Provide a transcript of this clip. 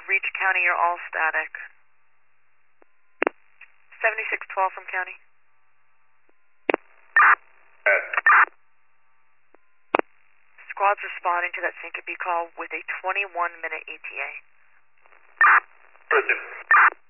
Reach County, you're all static. 7612 from County. Squad's responding to that syncope call with a 21-minute ETA. Prison.